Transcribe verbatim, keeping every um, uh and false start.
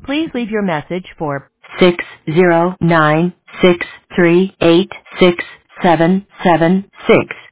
Please leave your message for six zero nine six three eight six seven seven six.